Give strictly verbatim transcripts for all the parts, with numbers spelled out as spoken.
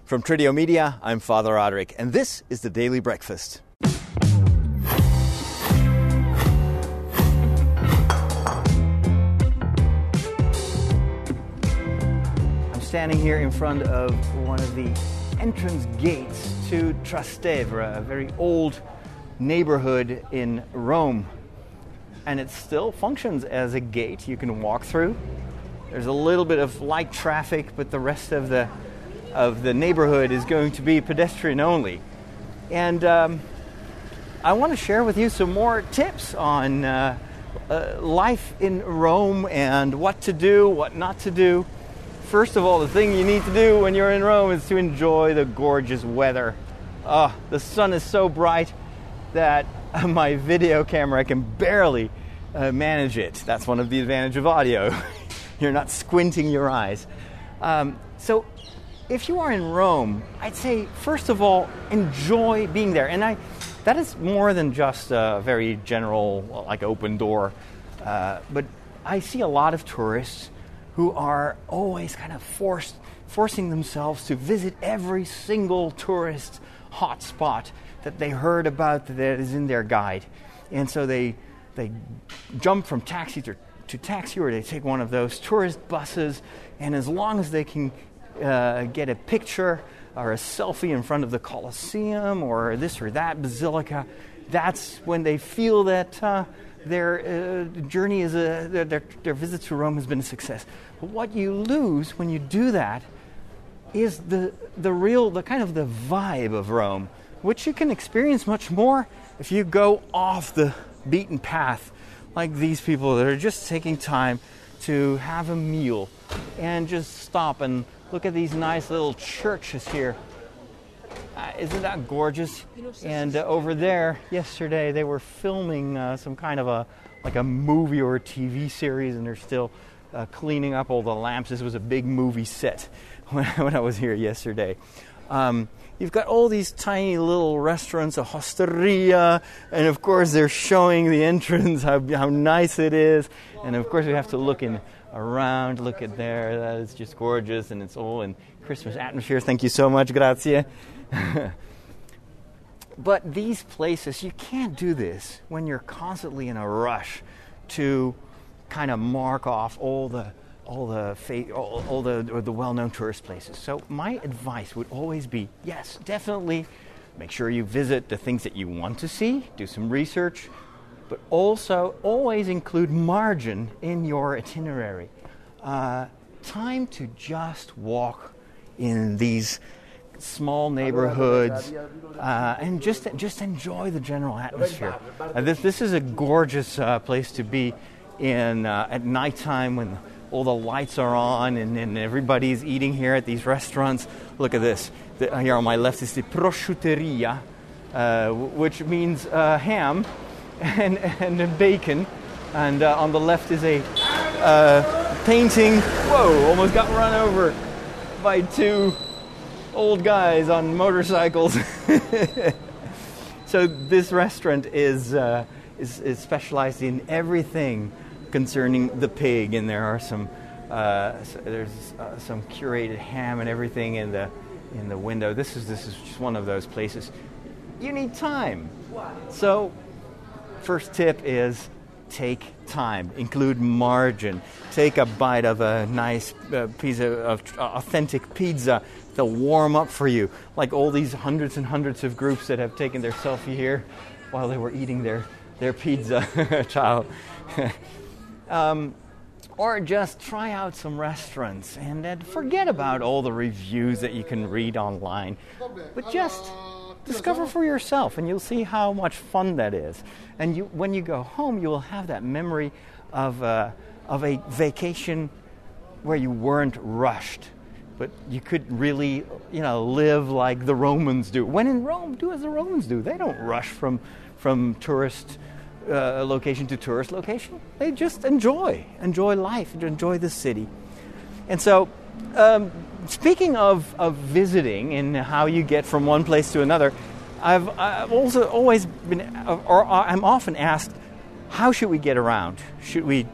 From Tridio Media, I'm Father Roderick, and this is the Daily Breakfast. I'm standing here in front of one of the entrance gates to Trastevere, a very old neighborhood in Rome. And it still functions as a gate you can walk through. There's a little bit of light traffic, but the rest of the of the neighborhood is going to be pedestrian only. And um, I want to share with you some more tips on uh, uh, life in Rome and what to do, what not to do. First of all, the thing you need to do when you're in Rome is to enjoy the gorgeous weather. Oh, the sun is so bright that my video camera can barely uh, manage it. That's one of the advantages of audio. You're not squinting your eyes. Um, so if you are in Rome, I'd say, first of all, enjoy being there. And I, that is more than just a very general, like, open door. Uh, but I see a lot of tourists who are always kind of forced, forcing themselves to visit every single tourist hotspot that they heard about that is in their guide. And so they they jump from taxi to, to taxi, or they take one of those tourist buses, and as long as they can uh, get a picture or a selfie in front of the Colosseum or this or that basilica, that's when they feel that uh, their uh, journey is a their, their their visit to Rome has been a success. But what you lose when you do that is the the real the kind of the vibe of Rome, which you can experience much more if you go off the beaten path, like these people that are just taking time to have a meal and just stop and look at these nice little churches here. Uh, isn't that gorgeous? And uh, over there, yesterday, they were filming uh, some kind of a like a movie or a T V series, and they're still uh, cleaning up all the lamps. This was a big movie set when, when I was here yesterday. Um, you've got all these tiny little restaurants, a hosteria, and of course they're showing the entrance, how how nice it is. And of course we have to look in around, look at there, that is just gorgeous, and it's all in Christmas atmosphere. Thank you so much, grazie. But these places, you can't do this when you're constantly in a rush to kind of mark off all the all the fa- all, all the or the well-known tourist places. So my advice would always be, yes, definitely make sure you visit the things that you want to see, do some research, but also always include margin in your itinerary. Uh, time to just walk in these small neighborhoods uh, and just just enjoy the general atmosphere. Uh, this this is a gorgeous uh, place to be in uh, at nighttime when all the lights are on and, and everybody's eating here at these restaurants. Look at this. The, here on my left is the prosciutteria, uh, which means uh, ham and and bacon, and uh, on the left is a uh, painting. Whoa! Almost got run over by two old guys on motorcycles. So this restaurant is, uh, is is specialized in everything concerning the pig, and there are some uh, there's uh, some curated ham and everything in the in the window. This is this is just one of those places. You need time. So first tip is take time, include margin. Take a bite of a nice uh, piece of, of authentic pizza. They'll warm up for you, like all these hundreds and hundreds of groups that have taken their selfie here while they were eating their, their pizza. Ciao. um, or just try out some restaurants and then forget about all the reviews that you can read online. But just discover for yourself, and you'll see how much fun that is. And you, when you go home, you will have that memory of uh, of a vacation where you weren't rushed, but you could really, you know, live like the Romans do. When in Rome, do as the Romans do. They don't rush from from tourist uh, location to tourist location. They just enjoy, enjoy life, enjoy the city. And so, um, speaking of, of visiting and how you get from one place to another, I've, I've also always been, or I'm often asked, how should we get around? Should we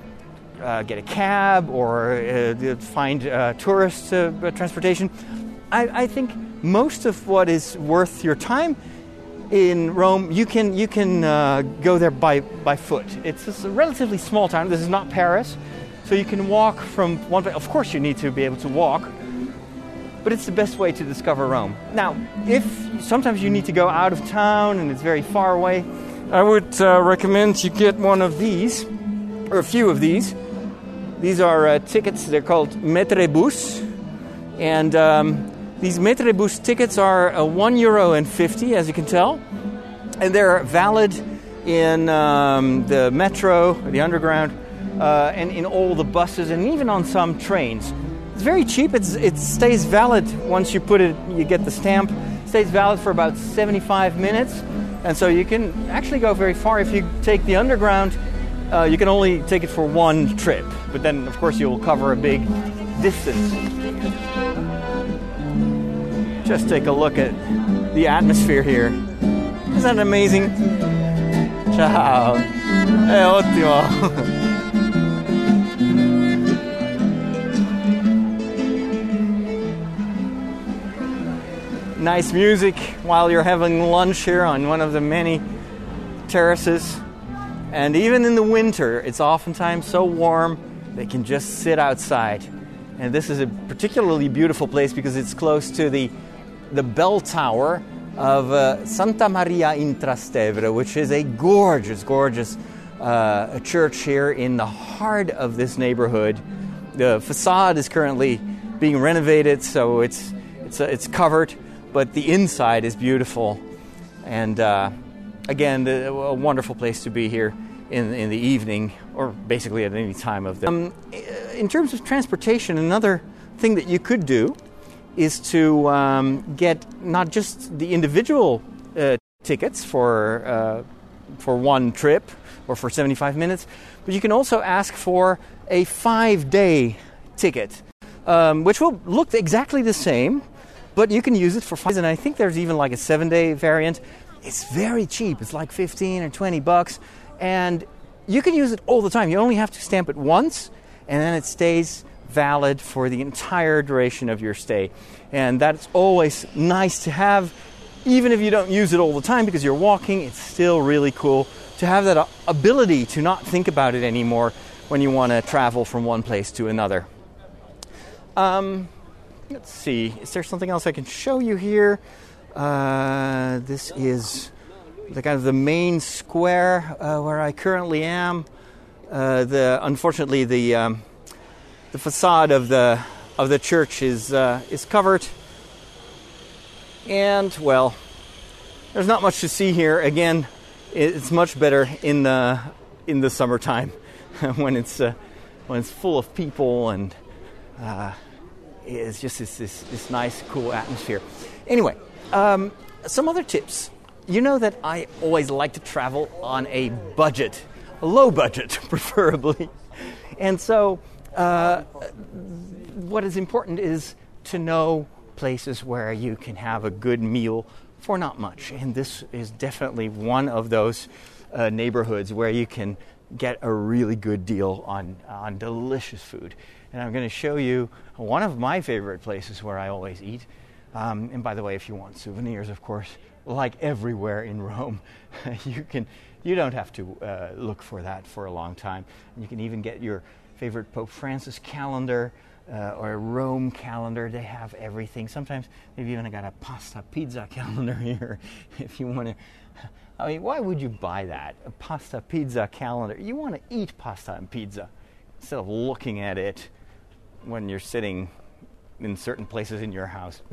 uh, get a cab or uh, find uh, tourist uh, transportation? I, I think most of what is worth your time in Rome, you can you can uh, go there by, by foot. It's, it's a relatively small town. This is not Paris, so you can walk from one place. Of course, you need to be able to walk, but it's the best way to discover Rome. Now, if sometimes you need to go out of town and it's very far away, I would uh, recommend you get one of these, or a few of these. These are uh, tickets. They're called Metrebus, and um, these Metrebus tickets are uh, one euro and fifty, as you can tell, and they're valid in um, the metro, the underground, uh, and in all the buses, and even on some trains. It's very cheap. It's, it stays valid once you put it. You get the stamp. It stays valid for about seventy-five minutes, and so you can actually go very far. If you take the underground, uh, you can only take it for one trip, but then, of course, you'll cover a big distance. Just take a look at the atmosphere here. Isn't that amazing? Ciao. È ottimo. Nice music while you're having lunch here on one of the many terraces. And even in the winter, it's oftentimes so warm they can just sit outside. And this is a particularly beautiful place because it's close to the the bell tower of uh, Santa Maria in Trastevere, which is a gorgeous, gorgeous uh, church here in the heart of this neighborhood. The facade is currently being renovated, so it's it's uh, it's covered, but the inside is beautiful. And uh, again, the, a wonderful place to be here in in the evening, or basically at any time of the. Um, in terms of transportation, another thing that you could do is to um, get not just the individual uh, tickets for uh, for one trip or for seventy-five minutes, but you can also ask for a five-day ticket, um, which will look exactly the same, but you can use it for five days. And I think there's even like a seven-day variant. It's very cheap. It's like fifteen or twenty bucks, and you can use it all the time. You only have to stamp it once, and then it stays valid for the entire duration of your stay. And that's always nice to have, even if you don't use it all the time because you're walking. It's still really cool to have that ability to not think about it anymore when you want to travel from one place to another. Um, let's see, is there something else I can show you here? Uh, this is the kind of the main square uh, where I currently am. Uh, the unfortunately the um, The facade of the of the church is uh, is covered, and well, there's not much to see here. Again, it's much better in the in the summertime when it's uh, when it's full of people and uh, it's just this, this this nice, cool atmosphere. Anyway, um, some other tips. You know that I always like to travel on a budget, a low budget, preferably, and so. Uh, what is important is to know places where you can have a good meal for not much. And this is definitely one of those uh, neighborhoods where you can get a really good deal on, on delicious food. And I'm going to show you one of my favorite places where I always eat. Um, and by the way, if you want souvenirs, of course, like everywhere in Rome, you can you don't have to uh, look for that for a long time. You can even get your favorite Pope Francis calendar uh, or a Rome calendar. They have everything. Sometimes they've even got a pasta pizza calendar here if you want to. I mean, why would you buy that? A pasta pizza calendar. You want to eat pasta and pizza instead of looking at it when you're sitting in certain places in your house.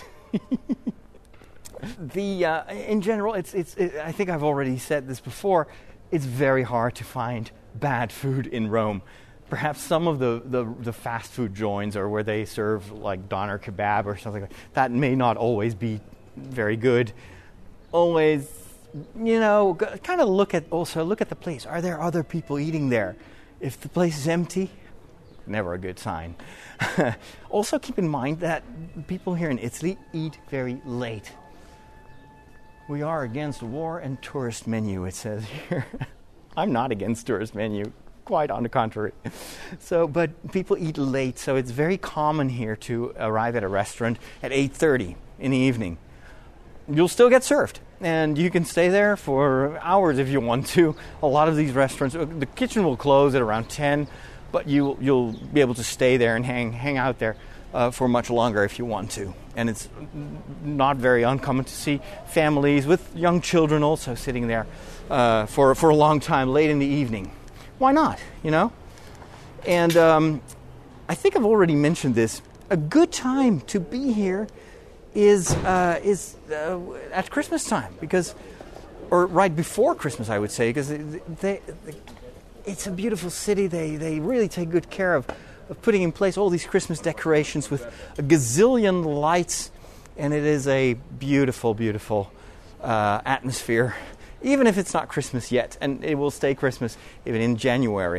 the uh, in general, it's it's. It, I think I've already said this before. It's very hard to find bad food in Rome. Perhaps some of the, the, the fast food joints or where they serve like doner kebab or something like that, that may not always be very good. Always, you know, kind of look at also look at the place. Are there other people eating there? If the place is empty, never a good sign. Also keep in mind that people here in Italy eat very late. We are against war and tourist menu, it says here. I'm not against tourist menu. quite on the contrary. So, but people eat late, so it's very common here to arrive at a restaurant at eight thirty in the evening. You'll still get served, and you can stay there for hours if you want to. A lot of these restaurants, the kitchen will close at around ten, but you, you'll be able to stay there and hang hang out there uh, for much longer if you want to. And it's not very uncommon to see families with young children also sitting there uh, for, for a long time late in the evening. Why not, you know? And um, I think I've already mentioned this. A good time to be here is uh, is uh, at Christmas time, because, or right before Christmas, I would say, because they, they, it's a beautiful city. They they really take good care of, of putting in place all these Christmas decorations with a gazillion lights, and it is a beautiful, beautiful uh, atmosphere, even if it's not Christmas yet, and it will stay Christmas even in January.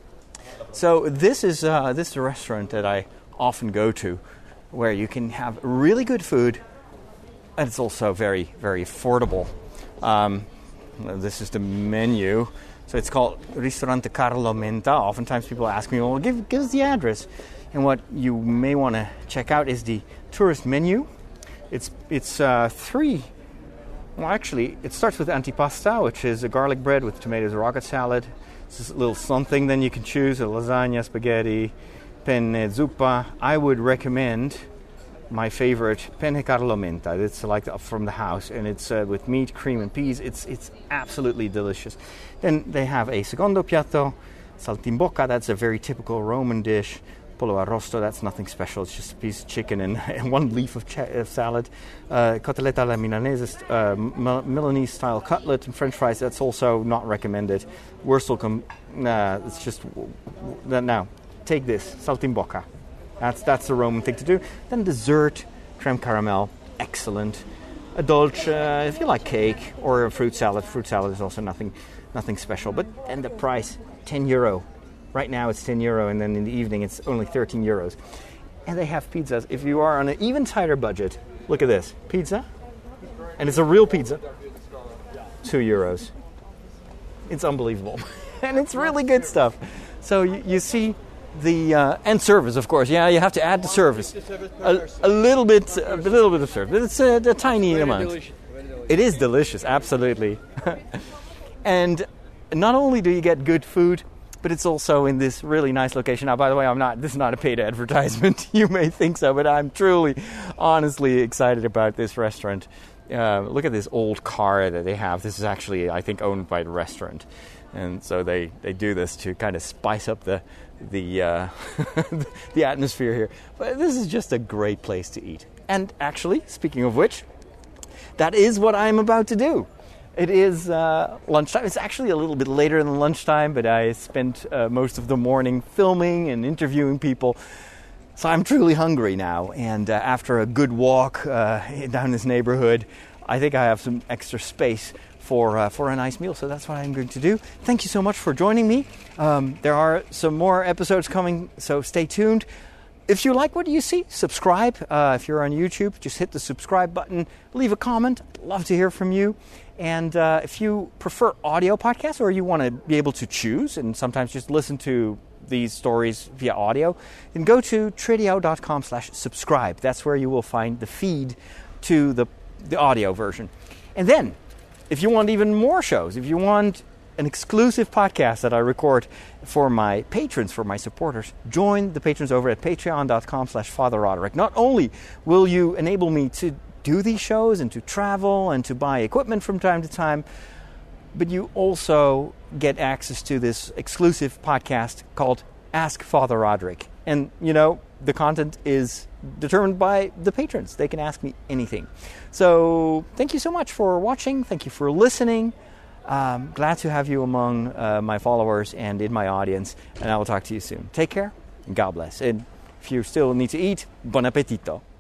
So this is uh, this is a restaurant that I often go to, where you can have really good food, and it's also very, very affordable. Um, this is the menu. So it's called Ristorante Carlo Menta. Oftentimes people ask me, well, give, give us the address. And what you may want to check out is the tourist menu. It's it's uh, three. Well, actually, it starts with antipasta, which is a garlic bread with tomatoes, rocket salad. It's just a little something. Then you can choose a lasagna, spaghetti, penne zuppa. I would recommend my favorite, penne Carlo Menta. It's like from the house, and it's uh, with meat, cream, and peas. It's it's absolutely delicious. Then they have a secondo piatto, saltimbocca. That's a very typical Roman dish. Pollo arrosto. That's nothing special. It's just a piece of chicken and, and one leaf of, ch- of salad. Uh, cotoletta alla milanese, uh, Milanese-style cutlet and French fries. That's also not recommended. Wurstelkum. Nah, it's just now. Take this, saltimbocca. That's that's the Roman thing to do. Then dessert, creme caramel, excellent. A dolce, uh, if you like cake, or a fruit salad. Fruit salad is also nothing nothing special. But and the price, ten euro. Right now it's ten euro, and then in the evening it's only thirteen euros. And they have pizzas. If you are on an even tighter budget, look at this. Pizza, and it's a real pizza, two euros. It's unbelievable. And it's really good stuff. So you, you see... The uh, and service, of course. Yeah, you have to add the service. A, a little bit, a little bit of service. It's a, a tiny Very amount. delicious. Very delicious. It is delicious, absolutely. And not only do you get good food, but it's also in this really nice location. Now, by the way, I'm not. This is not a paid advertisement. You may think so, but I'm truly, honestly excited about this restaurant. Uh, look at this old car that they have. This is actually, I think, owned by the restaurant, and so they, they do this to kind of spice up the. the uh, the atmosphere here. But this is just a great place to eat. And actually, speaking of which, that is what I'm about to do. It is uh, lunchtime. It's actually a little bit later than lunchtime, but I spent uh, most of the morning filming and interviewing people. So I'm truly hungry now. And uh, after a good walk uh, down this neighborhood, I think I have some extra space for uh, for a nice meal. So that's what I'm going to do. Thank you so much for joining me. Um, there are some more episodes coming, so stay tuned. If you like what you see, subscribe. Uh, if you're on YouTube, just hit the subscribe button. Leave a comment. I'd love to hear from you. And uh, if you prefer audio podcasts, or you want to be able to choose and sometimes just listen to these stories via audio, then go to tridio.com slash subscribe. That's where you will find the feed to the, the audio version. And then, if you want even more shows, if you want an exclusive podcast that I record for my patrons, for my supporters, join the patrons over at patreon.com slash Father Roderick. Not only will you enable me to do these shows and to travel and to buy equipment from time to time, but you also get access to this exclusive podcast called Ask Father Roderick. And, you know, the content is determined by the patrons. They can ask me anything. So thank you so much for watching. Thank you for listening. Um, glad to have you among uh, my followers and in my audience. And I will talk to you soon. Take care and God bless. And if you still need to eat, buon appetito.